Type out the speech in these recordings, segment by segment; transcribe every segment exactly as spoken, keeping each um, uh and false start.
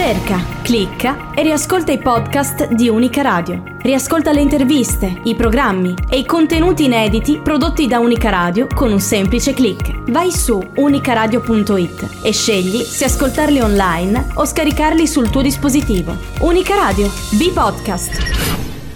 Cerca, clicca e riascolta i podcast di Unica Radio. Riascolta le interviste, i programmi e i contenuti inediti prodotti da Unica Radio con un semplice click. Vai su unicaradio punto it e scegli se ascoltarli online o scaricarli sul tuo dispositivo. Unica Radio, B-Podcast.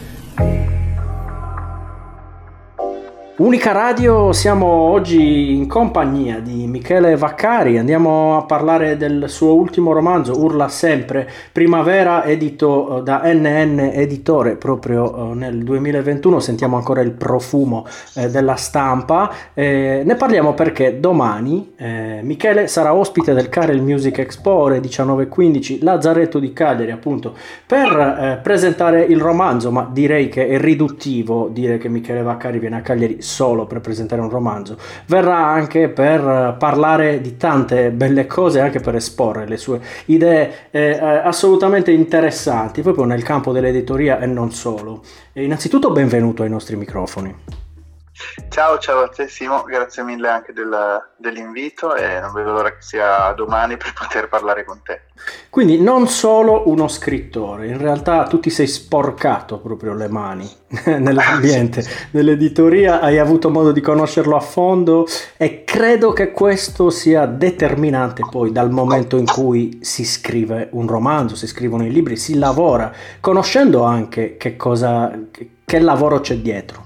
Unica Radio, siamo oggi in compagnia di Michele Vaccari, andiamo a parlare del suo ultimo romanzo, Urla Sempre, Primavera, edito da N N Editore proprio nel duemilaventuno, sentiamo ancora il profumo eh, della stampa, eh, ne parliamo perché domani eh, Michele sarà ospite del Carel Music Expo ore diciannove e quindici, Lazzaretto di Cagliari appunto, per eh, presentare il romanzo, ma direi che è riduttivo dire che Michele Vaccari viene a Cagliari solo per presentare un romanzo, verrà anche per parlare di tante belle cose, anche per esporre le sue idee eh, assolutamente interessanti proprio nel campo dell'editoria e non solo. E innanzitutto benvenuto ai nostri microfoni. Ciao, ciao a te Simo, grazie mille anche del, dell'invito e non vedo l'ora che sia domani per poter parlare con te. Quindi non solo uno scrittore, in realtà tu ti sei sporcato proprio le mani nell'ambiente dell'editoria, hai avuto modo di conoscerlo a fondo e credo che questo sia determinante poi dal momento in cui si scrive un romanzo, si scrivono i libri, si lavora, conoscendo anche che cosa, che lavoro c'è dietro.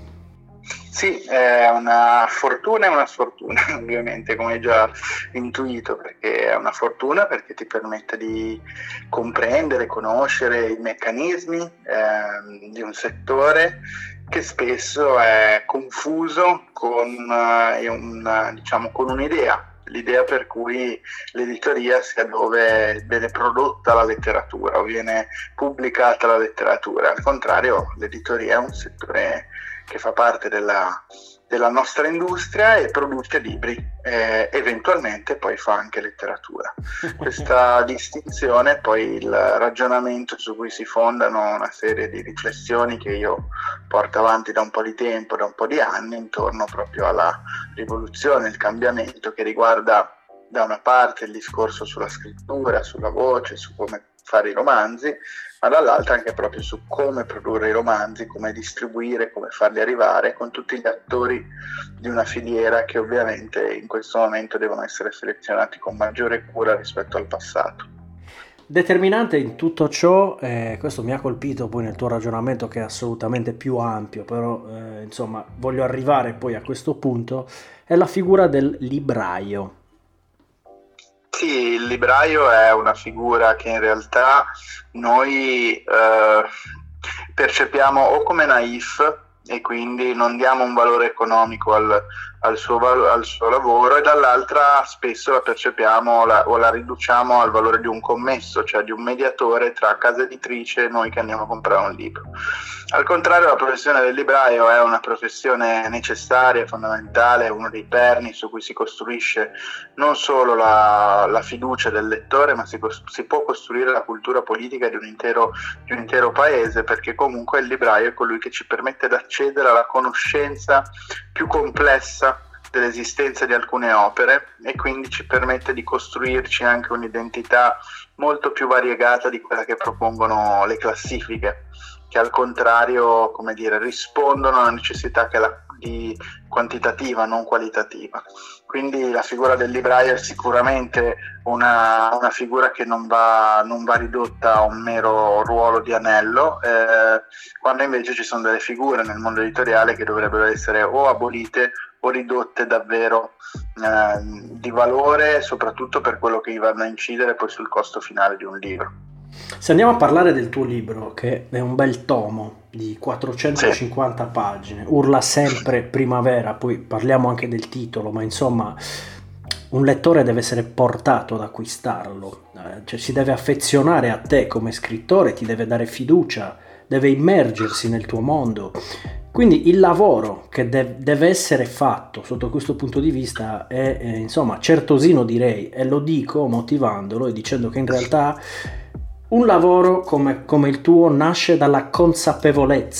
Sì, è una fortuna e una sfortuna, ovviamente, come hai già intuito, perché è una fortuna perché ti permette di comprendere, conoscere i meccanismi eh, di un settore che spesso è confuso con, uh, un, diciamo, con un'idea. L'idea per cui l'editoria sia dove viene prodotta la letteratura o viene pubblicata la letteratura. Al contrario, l'editoria è un settore che fa parte della, della nostra industria e produce libri, eh, eventualmente poi fa anche letteratura. Questa distinzione è poi il ragionamento su cui si fondano una serie di riflessioni che io porto avanti da un po' di tempo, da un po' di anni, intorno proprio alla rivoluzione, il cambiamento che riguarda da una parte il discorso sulla scrittura, sulla voce, su come fare i romanzi, ma dall'altra anche proprio su come produrre i romanzi, come distribuire, come farli arrivare, con tutti gli attori di una filiera che ovviamente in questo momento devono essere selezionati con maggiore cura rispetto al passato. Determinante in tutto ciò, eh, questo mi ha colpito poi nel tuo ragionamento che è assolutamente più ampio, però eh, insomma voglio arrivare poi a questo punto, è la figura del libraio. Sì, il libraio è una figura che in realtà noi eh, percepiamo o come naif e quindi non diamo un valore economico al, al, suo, al suo lavoro, e dall'altra spesso la percepiamo la, o la riduciamo al valore di un commesso, cioè di un mediatore tra casa editrice e noi che andiamo a comprare un libro. Al contrario, la professione del libraio è una professione necessaria, fondamentale, uno dei perni su cui si costruisce non solo la, la fiducia del lettore, ma si, si può costruire la cultura politica di un, intero, di un intero paese, perché comunque il libraio è colui che ci permette di accedere alla conoscenza più complessa dell'esistenza di alcune opere e quindi ci permette di costruirci anche un'identità molto più variegata di quella che propongono le classifiche, che al contrario, come dire, rispondono a una necessità che è la di quantitativa, non qualitativa. Quindi la figura del libraio è sicuramente una, una figura che non va, non va ridotta a un mero ruolo di anello, eh, quando invece ci sono delle figure nel mondo editoriale che dovrebbero essere o abolite o ridotte davvero eh, di valore, soprattutto per quello che vanno a incidere poi sul costo finale di un libro. Se andiamo a parlare del tuo libro, che è un bel tomo di quattrocentocinquanta sì. pagine, Urla Sempre, Primavera, poi parliamo anche del titolo, ma insomma un lettore deve essere portato ad acquistarlo, eh, cioè si deve affezionare a te come scrittore, ti deve dare fiducia, deve immergersi nel tuo mondo. Quindi il lavoro che de- deve essere fatto sotto questo punto di vista è, eh, insomma, certosino direi, e lo dico motivandolo e dicendo che in realtà un lavoro come, come il tuo nasce dalla consapevolezza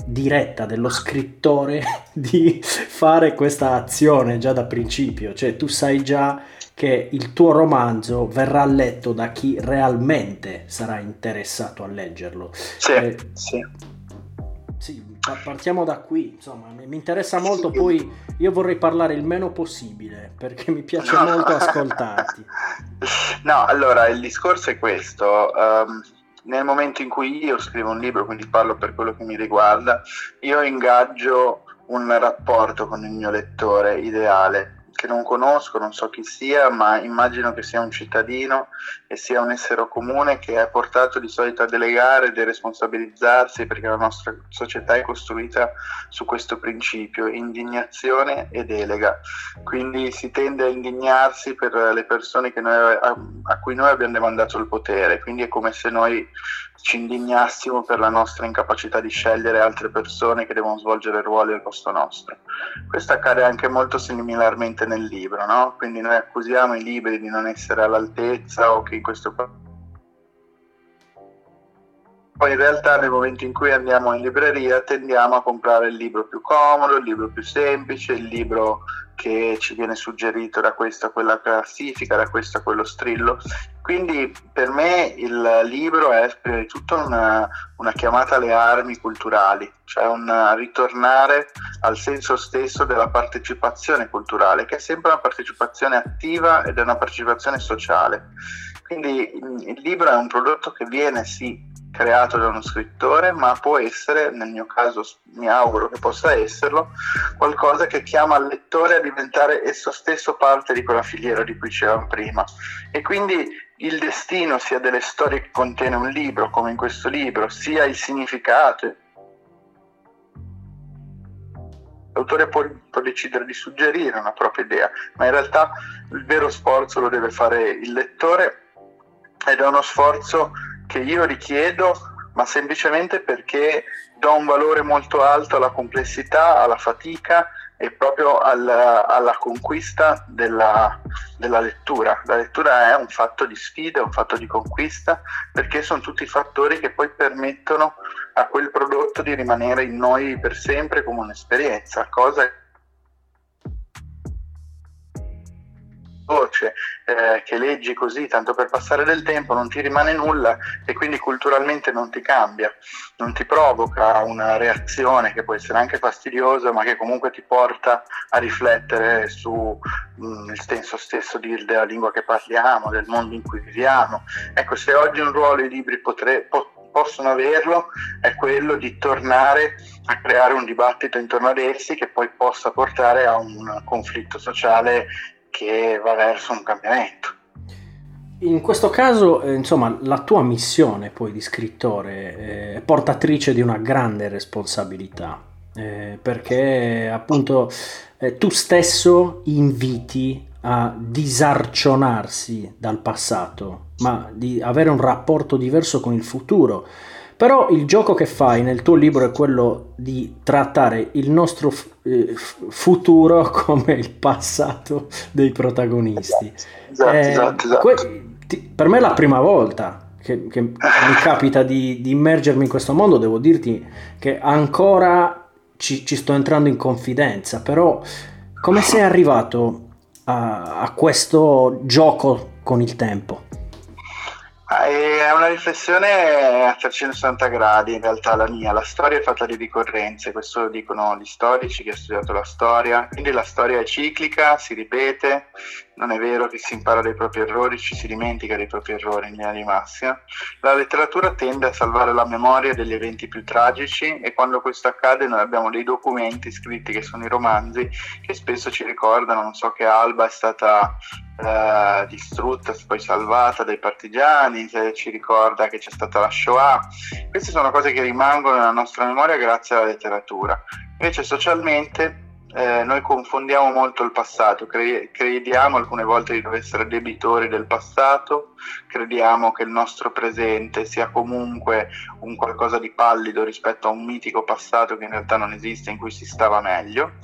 diretta dello scrittore di fare questa azione già da principio, cioè tu sai già che il tuo romanzo verrà letto da chi realmente sarà interessato a leggerlo. Sì, eh, sì. Sì, partiamo da qui, insomma, mi interessa molto, sì. Poi io vorrei parlare il meno possibile perché mi piace no. molto ascoltarti. No, allora il discorso è questo, um, nel momento in cui io scrivo un libro, quindi parlo per quello che mi riguarda, io ingaggio un rapporto con il mio lettore ideale, che non conosco, non so chi sia, ma immagino che sia un cittadino e sia un essere comune che è portato di solito a delegare e deresponsabilizzarsi, perché la nostra società è costruita su questo principio, indignazione e delega. Quindi si tende a indignarsi per le persone che noi, a, a cui noi abbiamo demandato il potere, quindi è come se noi ci indignassimo per la nostra incapacità di scegliere altre persone che devono svolgere ruoli al posto nostro. Questo accade anche molto similarmente nel libro, no? Quindi noi accusiamo i libri di non essere all'altezza o che in questo poi in realtà nel momento in cui andiamo in libreria tendiamo a comprare il libro più comodo, il libro più semplice, il libro che ci viene suggerito da questa a quella classifica, da questo a quello strillo. Quindi per me il libro è prima di tutto una, una chiamata alle armi culturali, cioè un ritornare al senso stesso della partecipazione culturale, che è sempre una partecipazione attiva ed è una partecipazione sociale. Quindi il libro è un prodotto che viene sì creato da uno scrittore, ma può essere, nel mio caso mi auguro che possa esserlo, qualcosa che chiama il lettore a diventare esso stesso parte di quella filiera di cui dicevamo prima. E quindi il destino sia delle storie che contiene un libro, come in questo libro, sia il significato. L'autore può, può decidere di suggerire una propria idea, ma in realtà il vero sforzo lo deve fare il lettore, ed è uno sforzo che io richiedo, ma semplicemente perché do un valore molto alto alla complessità, alla fatica e proprio alla, alla conquista della, della lettura. La lettura è un fatto di sfida, è un fatto di conquista, perché sono tutti fattori che poi permettono a quel prodotto di rimanere in noi per sempre come un'esperienza, cosa voce eh, che leggi così tanto per passare del tempo, non ti rimane nulla e quindi culturalmente non ti cambia, non ti provoca una reazione che può essere anche fastidiosa, ma che comunque ti porta a riflettere su mh, il senso stesso di, della lingua che parliamo, del mondo in cui viviamo. Ecco, se oggi un ruolo i libri potre, po- possono averlo, è quello di tornare a creare un dibattito intorno ad essi che poi possa portare a un conflitto sociale che va verso un cambiamento. In questo caso, eh, insomma, la tua missione poi di scrittore eh, è portatrice di una grande responsabilità, eh, perché appunto eh, tu stesso inviti a disarcionarsi dal passato, ma di avere un rapporto diverso con il futuro. Però il gioco che fai nel tuo libro è quello di trattare il nostro f- eh, futuro come il passato dei protagonisti. Esatto, eh, esatto, esatto. Que- ti- per me è la prima volta che, che mi capita di, di immergermi in questo mondo, devo dirti che ancora ci, ci sto entrando in confidenza, però come sei arrivato a, a questo gioco con il tempo? È una riflessione a trecentosessanta gradi, in realtà la mia. La storia è fatta di ricorrenze, questo lo dicono gli storici, chi ha studiato la storia. Quindi la storia è ciclica, si ripete, non è vero che si impara dai propri errori, ci si dimentica dei propri errori in linea di massima. La letteratura tende a salvare la memoria degli eventi più tragici e quando questo accade noi abbiamo dei documenti scritti che sono i romanzi che spesso ci ricordano, non so, che Alba è stata Uh, distrutta, poi salvata dai partigiani, ci ricorda che c'è stata la Shoah. Queste sono cose che rimangono nella nostra memoria grazie alla letteratura. Invece socialmente eh, noi confondiamo molto il passato, cre- crediamo alcune volte di dover essere debitori del passato, crediamo che il nostro presente sia comunque un qualcosa di pallido rispetto a un mitico passato che in realtà non esiste, in cui si stava meglio.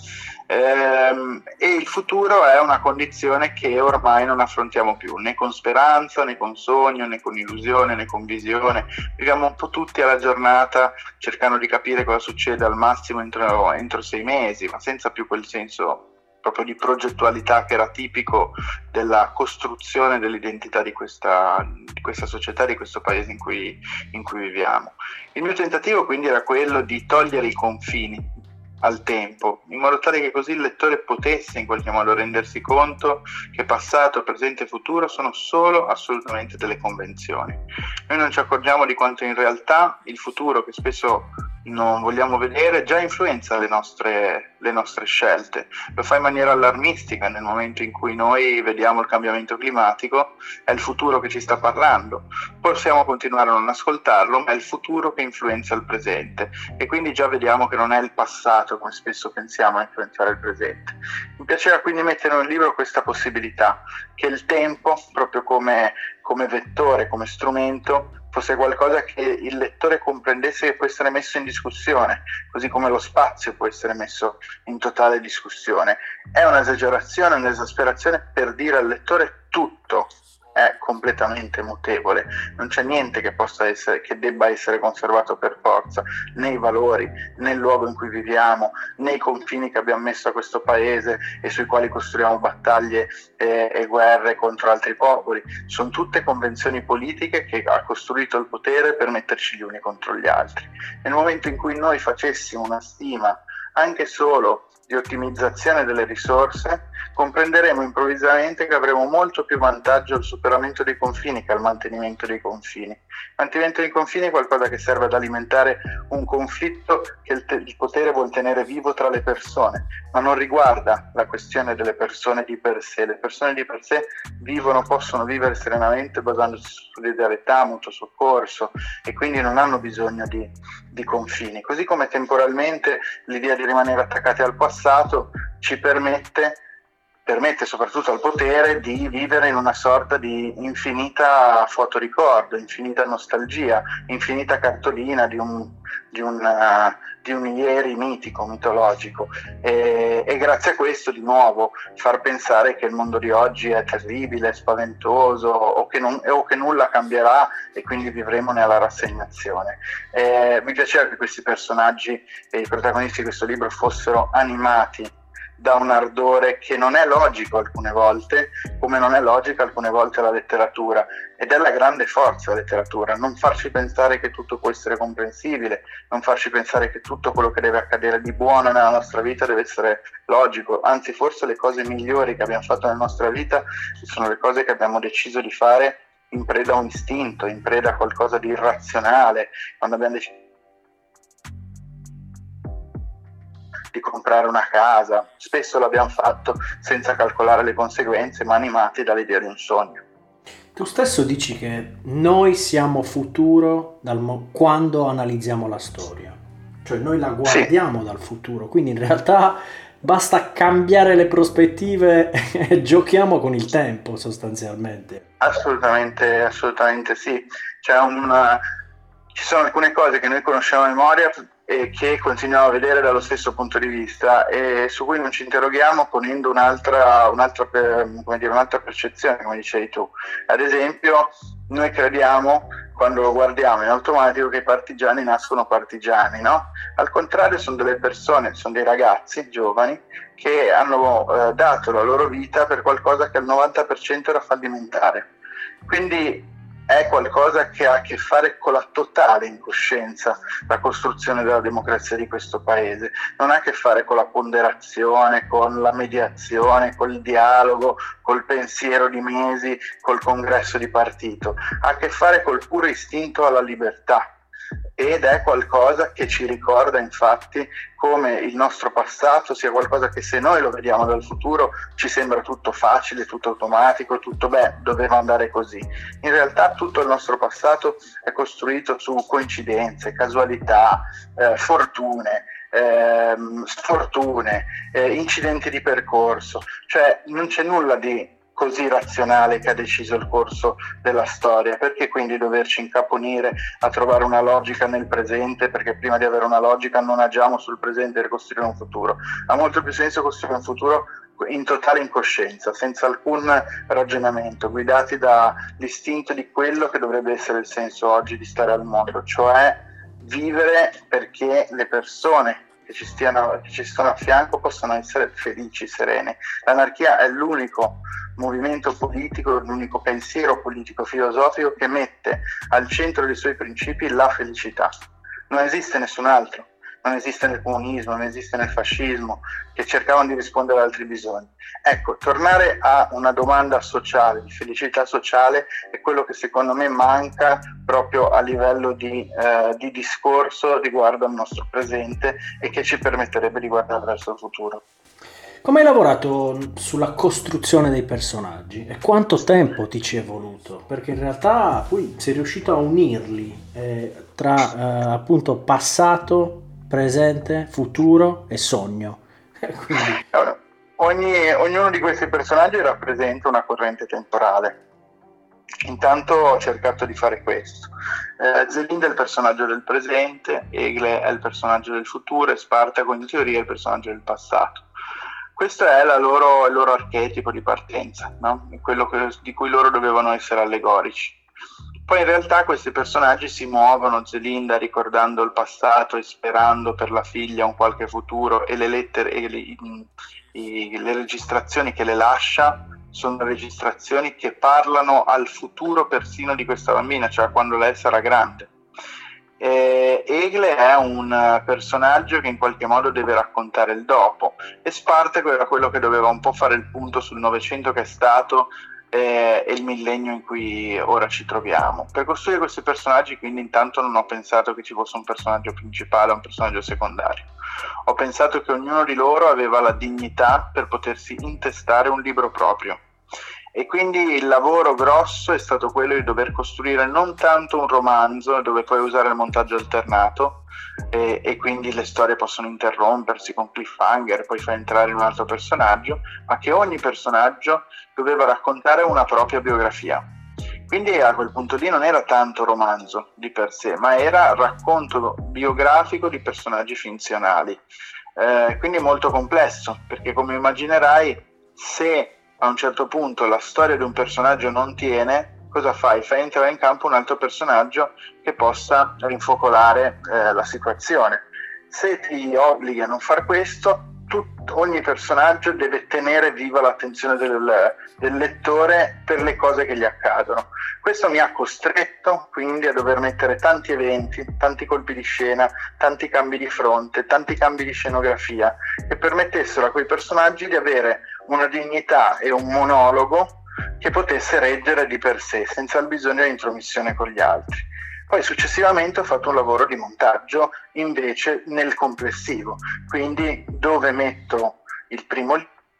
Ehm, e il futuro è una condizione che ormai non affrontiamo più, né con speranza, né con sogno, né con illusione, né con visione. Viviamo un po' tutti alla giornata cercando di capire cosa succede al massimo entro, entro sei mesi, ma senza più quel senso proprio di progettualità che era tipico della costruzione dell'identità di questa, di questa società, di questo paese in cui, in cui viviamo. Il mio tentativo quindi era quello di togliere i confini al tempo, in modo tale che così il lettore potesse in qualche modo rendersi conto che passato, presente e futuro sono solo assolutamente delle convenzioni. Noi non ci accorgiamo di quanto in realtà il futuro, che spesso non vogliamo vedere, già influenza le nostre, le nostre scelte. Lo fa in maniera allarmistica nel momento in cui noi vediamo il cambiamento climatico, è il futuro che ci sta parlando. Possiamo continuare a non ascoltarlo, ma è il futuro che influenza il presente, e quindi già vediamo che non è il passato, come spesso pensiamo, a influenzare il presente. Mi piaceva quindi mettere nel libro questa possibilità, che il tempo, proprio come, come vettore, come strumento, fosse qualcosa che il lettore comprendesse che può essere messo in discussione, così come lo spazio può essere messo in totale discussione. È un'esagerazione, un'esasperazione per dire al lettore tutto è completamente mutevole, non c'è niente che possa essere, che debba essere conservato per forza, né i valori, né il luogo in cui viviamo, né i confini che abbiamo messo a questo paese e sui quali costruiamo battaglie e, e guerre contro altri popoli. Sono tutte convenzioni politiche che ha costruito il potere per metterci gli uni contro gli altri. Nel momento in cui noi facessimo una stima anche solo di ottimizzazione delle risorse, comprenderemo improvvisamente che avremo molto più vantaggio al superamento dei confini che al mantenimento dei confini. Il mantenimento dei confini è qualcosa che serve ad alimentare un conflitto che il, te- il potere vuol tenere vivo tra le persone, ma non riguarda la questione delle persone di per sé. Le persone di per sé vivono, possono vivere serenamente basandosi su solidarietà, mutuo soccorso, e quindi non hanno bisogno di, di confini. Così come temporalmente l'idea di rimanere attaccati al passato ci permette permette soprattutto al potere di vivere in una sorta di infinita fotoricordo, infinita nostalgia, infinita cartolina di un, di un, uh, di un ieri mitico, mitologico, e, e grazie a questo di nuovo far pensare che il mondo di oggi è terribile, spaventoso, o che, non, o che nulla cambierà e quindi vivremo nella rassegnazione. Eh, mi piaceva che questi personaggi e i protagonisti di questo libro fossero animati da un ardore che non è logico alcune volte, come non è logica alcune volte la letteratura, ed è la grande forza della letteratura, non farci pensare che tutto può essere comprensibile, non farci pensare che tutto quello che deve accadere di buono nella nostra vita deve essere logico, anzi forse le cose migliori che abbiamo fatto nella nostra vita sono le cose che abbiamo deciso di fare in preda a un istinto, in preda a qualcosa di irrazionale, quando abbiamo deciso di comprare una casa, spesso l'abbiamo fatto senza calcolare le conseguenze, ma animati dall'idea di un sogno. Tu stesso dici che noi siamo futuro dal mo- quando analizziamo la storia, cioè noi la guardiamo sì. dal futuro, quindi in realtà basta cambiare le prospettive e giochiamo con il tempo sostanzialmente. Assolutamente, assolutamente sì. C'è una... Ci sono alcune cose che noi conosciamo a memoria e che continuiamo a vedere dallo stesso punto di vista e su cui non ci interroghiamo ponendo un'altra, un'altra, come dire, un'altra percezione, come dicevi tu. Ad esempio, noi crediamo, quando lo guardiamo in automatico, che i partigiani nascono partigiani, no? Al contrario, sono delle persone, sono dei ragazzi giovani che hanno eh, dato la loro vita per qualcosa che al novanta per cento era fallimentare. Quindi è qualcosa che ha a che fare con la totale incoscienza, la costruzione della democrazia di questo paese. Non ha a che fare con la ponderazione, con la mediazione, col dialogo, col pensiero di mesi, col congresso di partito. Ha a che fare col puro istinto alla libertà. Ed è qualcosa che ci ricorda infatti come il nostro passato sia qualcosa che, se noi lo vediamo dal futuro, ci sembra tutto facile, tutto automatico, tutto beh, doveva andare così. In realtà tutto il nostro passato è costruito su coincidenze, casualità, eh, fortune, eh, sfortune, eh, incidenti di percorso, cioè non c'è nulla di così razionale che ha deciso il corso della storia. Perché quindi doverci incaponire a trovare una logica nel presente, perché prima di avere una logica non agiamo sul presente e costruire un futuro? Ha molto più senso costruire un futuro in totale incoscienza, senza alcun ragionamento, guidati dall'istinto di quello che dovrebbe essere il senso oggi di stare al mondo, cioè vivere perché le persone che ci, stiano, che ci stanno a fianco possano essere felici, serene. L'anarchia è l'unico movimento politico, l'unico pensiero politico filosofico che mette al centro dei suoi principi la felicità. Non esiste nessun altro. Non esiste nel comunismo, non esiste nel fascismo, che cercavano di rispondere ad altri bisogni. Ecco, tornare a una domanda sociale, di felicità sociale, è quello che secondo me manca proprio a livello di, eh, di discorso riguardo al nostro presente e che ci permetterebbe di guardare verso il futuro. Come hai lavorato sulla costruzione dei personaggi e quanto tempo ti ci è voluto? Perché in realtà poi sei riuscito a unirli eh, tra eh, appunto passato, presente, futuro e sogno. Quindi... Allora, ogni, ognuno di questi personaggi rappresenta una corrente temporale. Intanto ho cercato di fare questo. Eh, Zelinda è il personaggio del presente, Egle è il personaggio del futuro e Spartaco in teoria è il personaggio del passato. Questo è la loro, il loro archetipo di partenza, no? Quello che, di cui loro dovevano essere allegorici. Poi in realtà questi personaggi si muovono, Zelinda ricordando il passato e sperando per la figlia un qualche futuro, e le lettere e le, i, le registrazioni che le lascia sono registrazioni che parlano al futuro persino di questa bambina, cioè quando lei sarà grande. Eh, Egle è un personaggio che in qualche modo deve raccontare il dopo, e Spartaco era quello che doveva un po' fare il punto sul Novecento che è stato e il millennio in cui ora ci troviamo. Per costruire questi personaggi quindi intanto non ho pensato che ci fosse un personaggio principale o un personaggio secondario, ho pensato che ognuno di loro aveva la dignità per potersi intestare un libro proprio, e quindi il lavoro grosso è stato quello di dover costruire non tanto un romanzo dove puoi usare il montaggio alternato e, e quindi le storie possono interrompersi con cliffhanger, poi fai entrare in un altro personaggio, ma che ogni personaggio doveva raccontare una propria biografia. Quindi a quel punto lì non era tanto romanzo di per sé, ma era racconto biografico di personaggi finzionali. Eh, quindi molto complesso, perché come immaginerai, se a un certo punto la storia di un personaggio non tiene, cosa fai? Fai entrare in campo un altro personaggio che possa rinfocolare eh, la situazione. Se ti obblighi a non far questo, tut, ogni personaggio deve tenere viva l'attenzione del, del lettore per le cose che gli accadono. Questo mi ha costretto quindi a dover mettere tanti eventi, tanti colpi di scena, tanti cambi di fronte, tanti cambi di scenografia, che permettessero a quei personaggi di avere una dignità e un monologo che potesse reggere di per sé, senza il bisogno di intromissione con gli altri. Poi successivamente ho fatto un lavoro di montaggio invece nel complessivo, quindi dove metto il primo,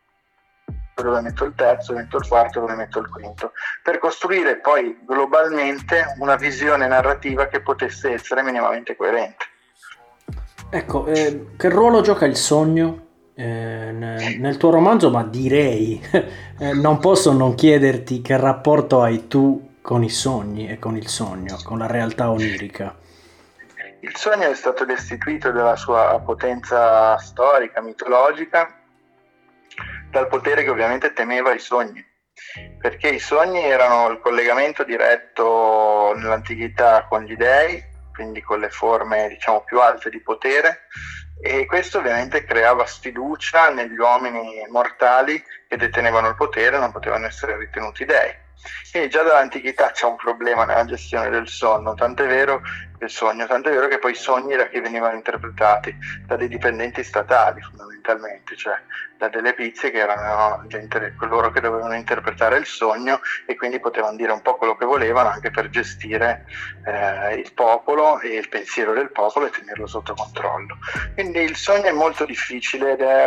dove metto il terzo, dove metto il quarto, dove metto il quinto, per costruire poi globalmente una visione narrativa che potesse essere minimamente coerente. Ecco, eh, che ruolo gioca il sogno eh, nel, nel tuo romanzo? Ma direi, eh, non posso non chiederti che rapporto hai tu con i sogni e con il sogno, con la realtà onirica. Il sogno è stato destituito della sua potenza storica, mitologica, dal potere che ovviamente temeva i sogni, perché i sogni erano il collegamento diretto nell'antichità con gli dei, quindi con le forme diciamo più alte di potere, e questo ovviamente creava sfiducia negli uomini mortali che detenevano il potere e non potevano essere ritenuti dei. Quindi già dall'antichità c'è un problema nella gestione del sonno, tant'è vero del sogno, tant'è vero che poi i sogni da chi venivano interpretati? Da dei dipendenti statali fondamentalmente, cioè da delle pizze che erano gente, coloro che dovevano interpretare il sogno e quindi potevano dire un po' quello che volevano anche per gestire eh, il popolo e il pensiero del popolo e tenerlo sotto controllo. Quindi il sogno è molto difficile ed è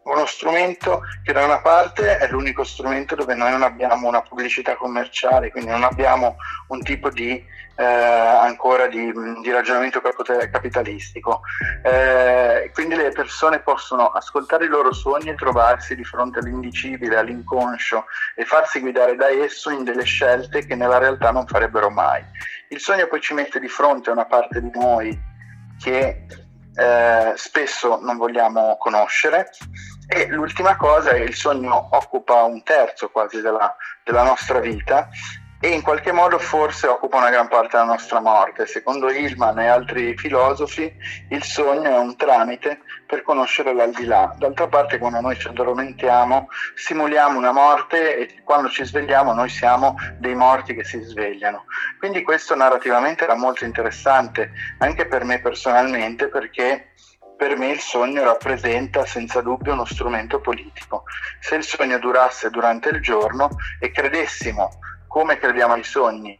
uno strumento che da una parte è l'unico strumento dove noi non abbiamo una pubblicità commerciale, quindi non abbiamo un tipo di eh, ancora di, di ragionamento capitalistico, eh, quindi le persone possono ascoltare i loro sogni e trovarsi di fronte all'indicibile, all'inconscio, e farsi guidare da esso in delle scelte che nella realtà non farebbero mai. Il sogno poi ci mette di fronte a una parte di noi che eh, spesso non vogliamo conoscere, e l'ultima cosa è che il sogno occupa un terzo quasi della, della nostra vita, e in qualche modo forse occupa una gran parte della nostra morte. Secondo Hillman e altri filosofi, il sogno è un tramite per conoscere l'aldilà. D'altra parte, quando noi ci addormentiamo, simuliamo una morte, e quando ci svegliamo noi siamo dei morti che si svegliano. Quindi questo narrativamente era molto interessante, anche per me personalmente, perché per me il sogno rappresenta senza dubbio uno strumento politico. Se il sogno durasse durante il giorno e credessimo come crediamo ai sogni,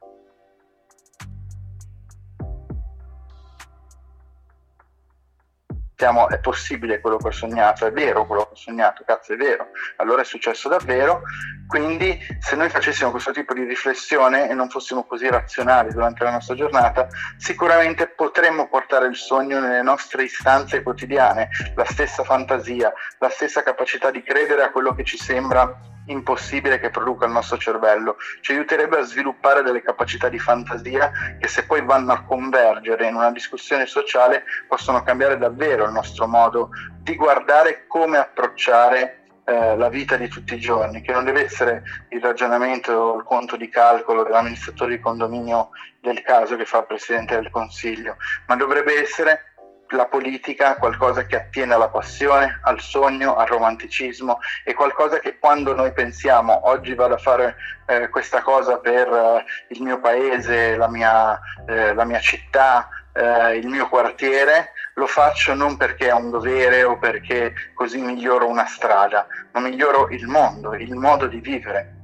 siamo, è possibile quello che ho sognato, è vero quello che ho sognato, cazzo è vero, allora è successo davvero. Quindi se noi facessimo questo tipo di riflessione e non fossimo così razionali durante la nostra giornata, sicuramente potremmo portare il sogno nelle nostre istanze quotidiane, la stessa fantasia, la stessa capacità di credere a quello che ci sembra impossibile che produca il nostro cervello. Ci aiuterebbe a sviluppare delle capacità di fantasia che, se poi vanno a convergere in una discussione sociale, possono cambiare davvero il nostro modo di guardare come approcciare eh, la vita di tutti i giorni, che non deve essere il ragionamento o il conto di calcolo dell'amministratore di condominio del caso che fa il Presidente del Consiglio, ma dovrebbe essere la politica, qualcosa che attiene alla passione, al sogno, al romanticismo, e qualcosa che quando noi pensiamo oggi vado a fare eh, questa cosa per eh, il mio paese, la mia, eh, la mia città, eh, il mio quartiere, lo faccio non perché è un dovere o perché così miglioro una strada, ma miglioro il mondo, il modo di vivere.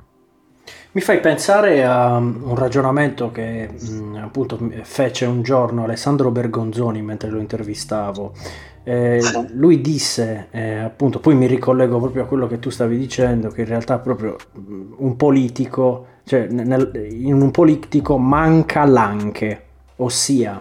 Mi fai pensare a un ragionamento che mh, appunto fece un giorno Alessandro Bergonzoni mentre lo intervistavo. Eh, lui disse, eh, appunto, poi mi ricollego proprio a quello che tu stavi dicendo, che in realtà proprio un politico, cioè nel, in un politico manca l'anche, ossia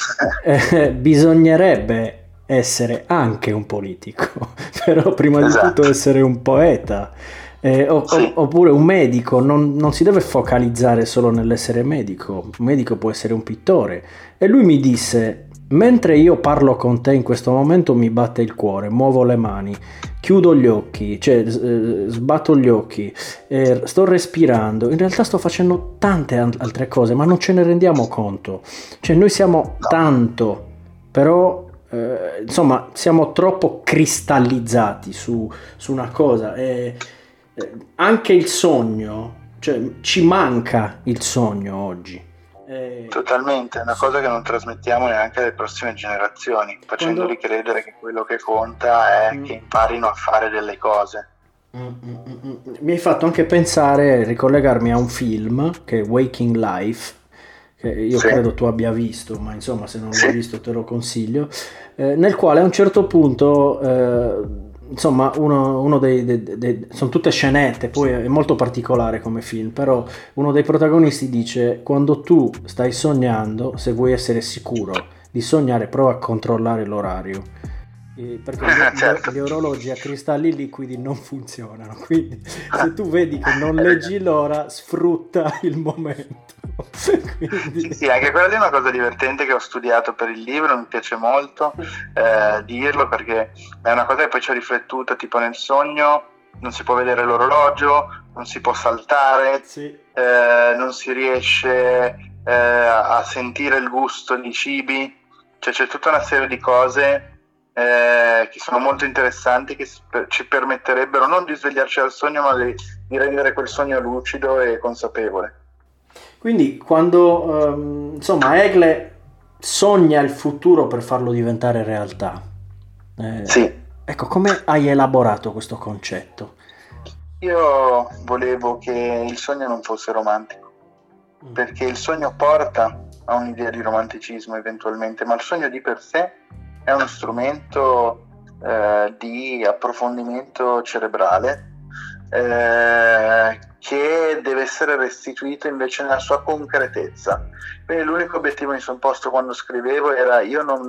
eh, bisognerebbe essere anche un politico, però prima esatto. di tutto essere un poeta. Eh, o, sì. Oppure un medico non, non si deve focalizzare solo nell'essere medico, un medico può essere un pittore. E lui mi disse: mentre io parlo con te in questo momento mi batte il cuore, muovo le mani, chiudo gli occhi, cioè eh, sbatto gli occhi, eh, sto respirando, in realtà sto facendo tante altre cose, ma non ce ne rendiamo conto. Cioè noi siamo tanto, però eh, insomma siamo troppo cristallizzati su, su una cosa. E anche il sogno, cioè ci manca il sogno oggi. Eh, Totalmente, è una cosa che non trasmettiamo neanche alle prossime generazioni, facendoli quando... credere che quello che conta è mm. che imparino a fare delle cose. Mm, mm, mm. Mi hai fatto anche pensare, ricollegarmi a un film che è Waking Life, che io sì. credo tu abbia visto, ma insomma se non sì. l'hai visto te lo consiglio, eh, nel quale a un certo punto... Eh, insomma uno, uno dei, dei, dei sono tutte scenette, poi è molto particolare come film, però uno dei protagonisti dice: quando tu stai sognando, se vuoi essere sicuro di sognare, prova a controllare l'orario, eh, perché gli, certo. gli orologi a cristalli liquidi non funzionano, quindi se tu vedi che non leggi l'ora, sfrutta il momento. Quindi... Sì, sì, anche quella lì è una cosa divertente che ho studiato per il libro, mi piace molto eh, dirlo, perché è una cosa che poi ci ho riflettuto, tipo nel sogno non si può vedere l'orologio, non si può saltare, sì. eh, non si riesce eh, a sentire il gusto di cibi, cioè c'è tutta una serie di cose eh, che sono molto interessanti, che ci permetterebbero non di svegliarci dal sogno, ma di, di rendere quel sogno lucido e consapevole. Quindi quando um, insomma Egle sogna il futuro per farlo diventare realtà, eh, sì. ecco, come hai elaborato questo concetto? Io volevo che il sogno non fosse romantico, mm. perché il sogno porta a un'idea di romanticismo eventualmente, ma il sogno di per sé è uno strumento eh, di approfondimento cerebrale eh, che deve essere restituito invece nella sua concretezza. Quindi l'unico obiettivo che mi sono posto quando scrivevo era: io non,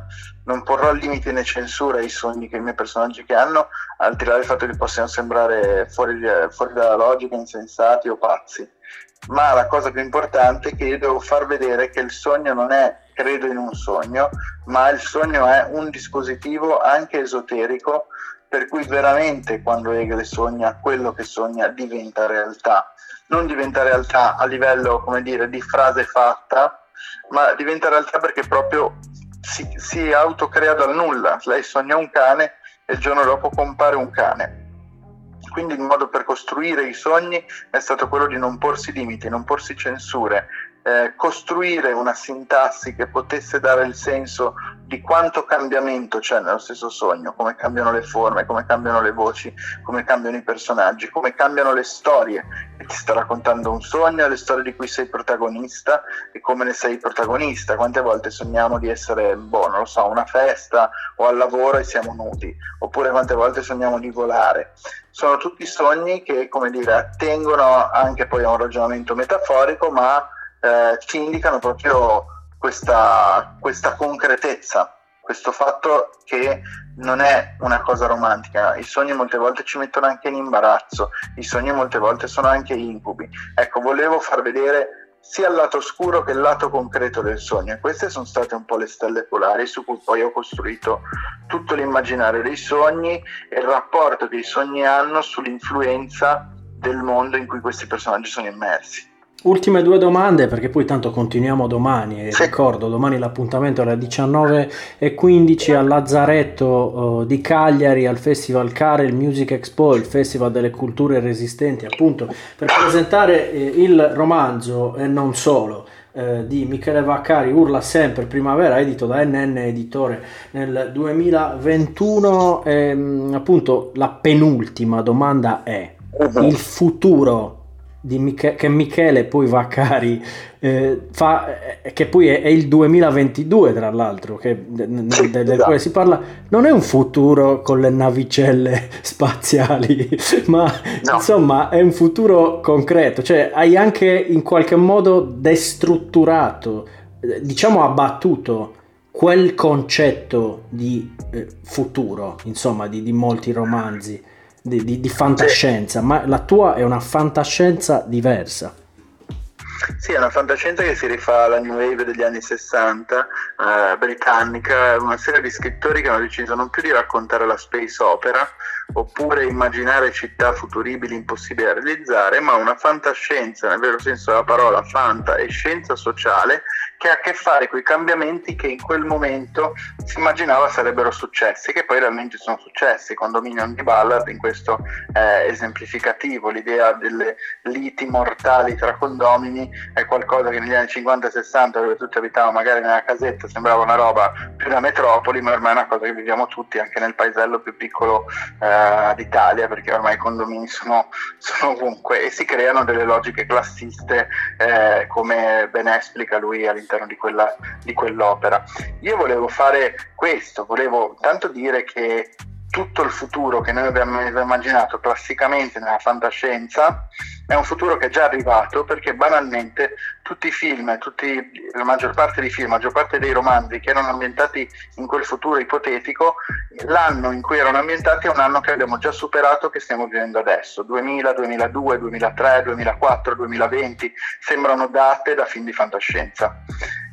non porrò limiti né censura ai sogni che i miei personaggi che hanno, al di là del fatto che possano sembrare fuori, fuori dalla logica, insensati o pazzi, ma la cosa più importante è che io devo far vedere che il sogno non è credo in un sogno, ma il sogno è un dispositivo anche esoterico, per cui veramente quando Hegel sogna, quello che sogna diventa realtà. Non diventa realtà a livello, come dire, di frase fatta, ma diventa realtà perché proprio si, si autocrea dal nulla. Lei sogna un cane e il giorno dopo compare un cane. Quindi il modo per costruire i sogni è stato quello di non porsi limiti, non porsi censure, eh, costruire una sintassi che potesse dare il senso di quanto cambiamento c'è nello stesso sogno, come cambiano le forme, come cambiano le voci, come cambiano i personaggi, come cambiano le storie che ti sta raccontando un sogno, le storie di cui sei protagonista e come ne sei protagonista. Quante volte sogniamo di essere, boh, non lo so, a una festa o al lavoro e siamo nudi, oppure quante volte sogniamo di volare. Sono tutti sogni che, come dire, attengono anche poi a un ragionamento metaforico, ma eh, ci indicano proprio questa, questa concretezza, questo fatto che non è una cosa romantica. I sogni molte volte ci mettono anche in imbarazzo, i sogni molte volte sono anche incubi. Ecco, volevo far vedere sia il lato oscuro che il lato concreto del sogno, e queste sono state un po' le stelle polari su cui poi ho costruito tutto l'immaginario dei sogni e il rapporto che i sogni hanno sull'influenza del mondo in cui questi personaggi sono immersi. Ultime due domande, perché poi tanto continuiamo domani, e sì. Ricordo domani l'appuntamento alle diciannove e quindici al Lazzaretto uh, di Cagliari, al Festival Care, il Music Expo, il Festival delle Culture Resistenti, appunto per presentare eh, il romanzo e non solo eh, di Michele Vaccari, Urla sempre primavera, edito da N N Editore nel duemilaventuno. E, appunto la penultima domanda è: il futuro di Mich- che Michele poi Vaccari eh, fa, eh, che poi è, è il duemilaventidue tra l'altro, che, de, de, de, del quale si parla, non è un futuro con le navicelle spaziali, ma no. Insomma è un futuro concreto, cioè hai anche in qualche modo destrutturato, diciamo abbattuto quel concetto di eh, futuro, insomma, di, di molti romanzi Di, di, di fantascienza, ma la tua è una fantascienza diversa. Sì, è una fantascienza che si rifà alla New Wave degli anni sessanta, eh, britannica, una serie di scrittori che hanno deciso non più di raccontare la space opera oppure immaginare città futuribili impossibili da realizzare, ma una fantascienza nel vero senso della parola, fanta e scienza sociale, che ha a che fare con i cambiamenti che in quel momento si immaginava sarebbero successi, che poi realmente sono successi. Con Dominion di Ballard in questo è esemplificativo. L'idea delle liti mortali tra condomini è qualcosa che negli anni cinquanta e sessanta, dove tutti abitavano magari nella casetta, sembrava una roba più da metropoli, ma ormai è una cosa che viviamo tutti anche nel paesello più piccolo eh, d'Italia, perché ormai i condomini sono, sono ovunque e si creano delle logiche classiste, eh, come ben esplica lui all'interno di quella di quell'opera. Io volevo fare questo, volevo tanto dire che tutto il futuro che noi abbiamo immaginato classicamente nella fantascienza è un futuro che è già arrivato, perché banalmente tutti i film, tutti, la maggior parte dei film, la maggior parte dei romanzi che erano ambientati in quel futuro ipotetico, l'anno in cui erano ambientati è un anno che abbiamo già superato, che stiamo vivendo adesso. duemila, duemiladue, duemilatré, duemilaquattro, duemilaventi sembrano date da film di fantascienza.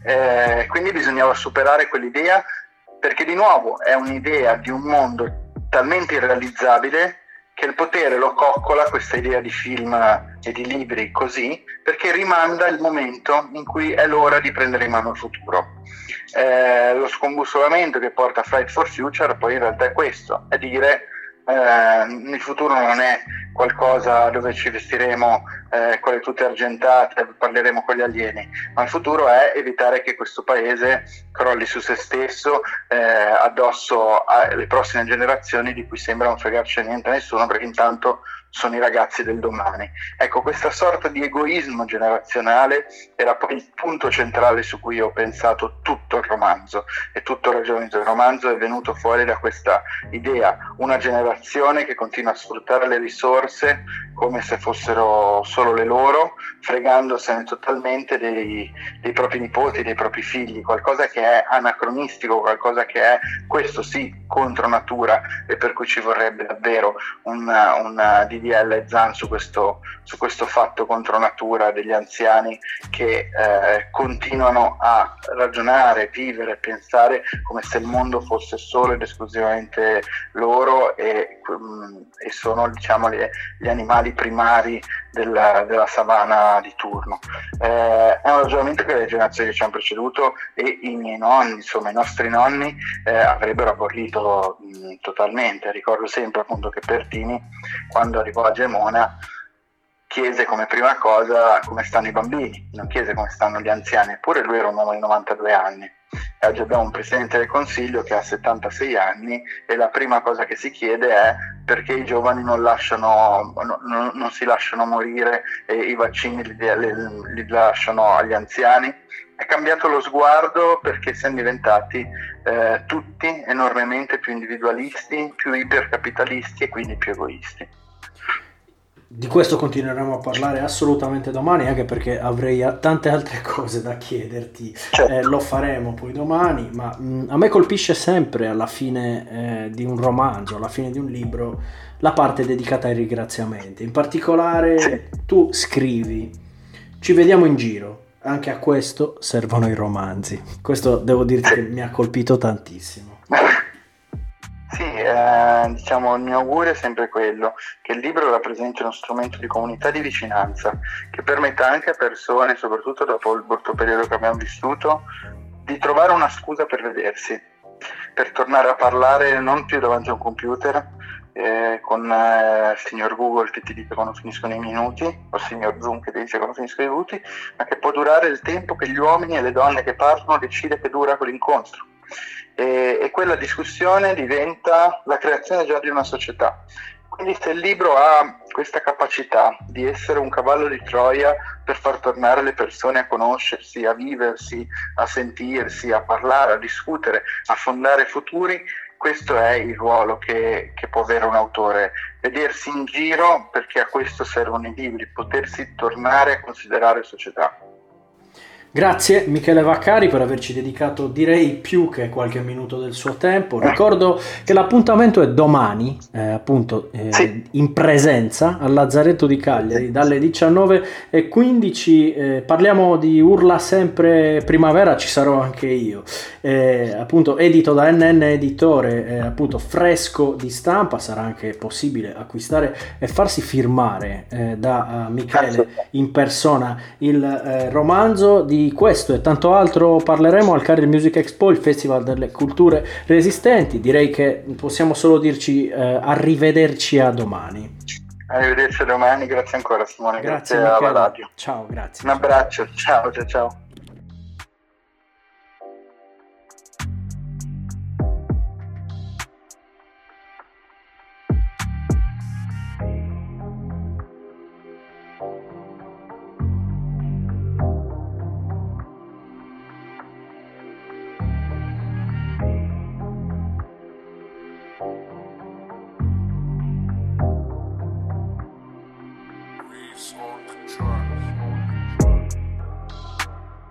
Eh, quindi bisognava superare quell'idea, perché di nuovo è un'idea di un mondo talmente irrealizzabile che il potere lo coccola questa idea di film e di libri così, perché rimanda il momento in cui è l'ora di prendere in mano il futuro. Eh, lo scombussolamento che porta a Fright for Future poi in realtà è questo, è dire eh, il futuro non è qualcosa dove ci vestiremo eh, con le tute argentate, parleremo con gli alieni, ma il futuro è evitare che questo paese crolli su se stesso eh, addosso alle prossime generazioni di cui sembra non fregarci niente a nessuno, perché intanto sono i ragazzi del domani. Ecco, questa sorta di egoismo generazionale era poi il punto centrale su cui ho pensato tutto il romanzo, e tutto il ragionamento del romanzo è venuto fuori da questa idea: una generazione che continua a sfruttare le risorse come se fossero solo le loro, fregandosene totalmente dei, dei propri nipoti, dei propri figli, qualcosa che è anacronistico, qualcosa che è, questo sì, contro natura, e per cui ci vorrebbe davvero un, un D D L Zan su questo, su questo fatto contro natura degli anziani che eh, continuano a ragionare, vivere, pensare come se il mondo fosse solo ed esclusivamente loro, e, e sono, diciamo, gli, gli animali primari della, della savana di turno. Eh, è un ragionamento che le generazioni che ci hanno preceduto e i miei nonni, insomma i nostri nonni, eh, avrebbero abolito mh, totalmente. Ricordo sempre appunto che Pertini, quando arrivò a Gemona, chiese come prima cosa come stanno i bambini, non chiese come stanno gli anziani, eppure lui era un uomo di novantadue anni. E oggi abbiamo un Presidente del Consiglio che ha settantasei anni e la prima cosa che si chiede è perché i giovani non, lasciano, non, non si lasciano morire e i vaccini li, li, li lasciano agli anziani. È cambiato lo sguardo perché siamo diventati eh, tutti enormemente più individualisti, più ipercapitalisti e quindi più egoisti. Di questo continueremo a parlare assolutamente domani, anche perché avrei tante altre cose da chiederti. Certo. Eh, lo faremo poi domani, ma mh, a me colpisce sempre alla fine eh, di un romanzo, alla fine di un libro, la parte dedicata ai ringraziamenti. In particolare Sì. tu scrivi: ci vediamo in giro. Anche a questo servono i romanzi. Questo devo dirti che mi ha colpito tantissimo. Sì, eh, diciamo il mio augurio è sempre quello, che il libro rappresenti uno strumento di comunità, di vicinanza, che permetta anche a persone, soprattutto dopo il brutto periodo che abbiamo vissuto, di trovare una scusa per vedersi, per tornare a parlare non più davanti a un computer, eh, con eh, il signor Google che ti dice quando finiscono i minuti, o il signor Zoom che ti dice quando finiscono i minuti, ma che può durare il tempo che gli uomini e le donne che parlano decide che dura quell'incontro. E, e quella discussione diventa la creazione già di una società. Quindi se il libro ha questa capacità di essere un cavallo di Troia per far tornare le persone a conoscersi, a viversi, a sentirsi, a parlare, a discutere, a fondare futuri, questo è il ruolo che, che può avere un autore: vedersi in giro, perché a questo servono i libri, potersi tornare a considerare società. Grazie Michele Vaccari per averci dedicato, direi, più che qualche minuto del suo tempo. Ricordo che l'appuntamento è domani, eh, appunto eh, Sì. in presenza al Lazzaretto di Cagliari dalle diciannove e quindici. Eh, parliamo di Urla sempre primavera, ci sarò anche io. Eh, appunto edito da N N Editore, eh, appunto fresco di stampa, sarà anche possibile acquistare e farsi firmare eh, da uh, Michele in persona il eh, romanzo. Di questo e tanto altro parleremo al Cagliari Music Expo, il festival delle culture resistenti. Direi che possiamo solo dirci eh, arrivederci a domani. Arrivederci a domani, grazie ancora Simone, Grazie, grazie alla Michele. radio. Ciao, grazie. Un abbraccio, ciao ciao ciao. On the track.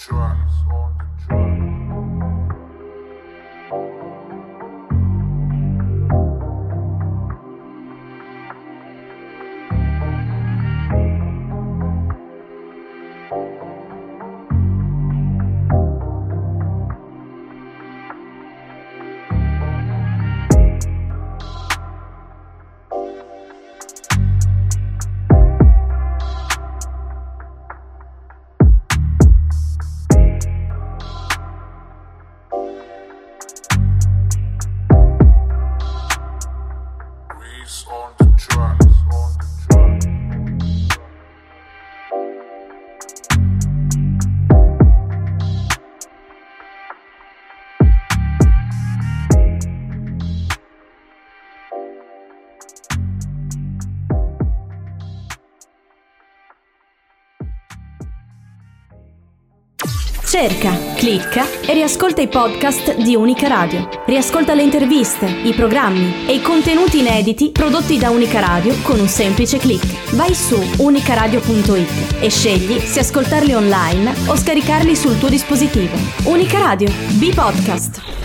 Cerca, clicca e riascolta i podcast di Unica Radio. Riascolta le interviste, i programmi e i contenuti inediti prodotti da Unica Radio con un semplice click. Vai su unicaradio punto it e scegli se ascoltarli online o scaricarli sul tuo dispositivo. Unica Radio, B-Podcast.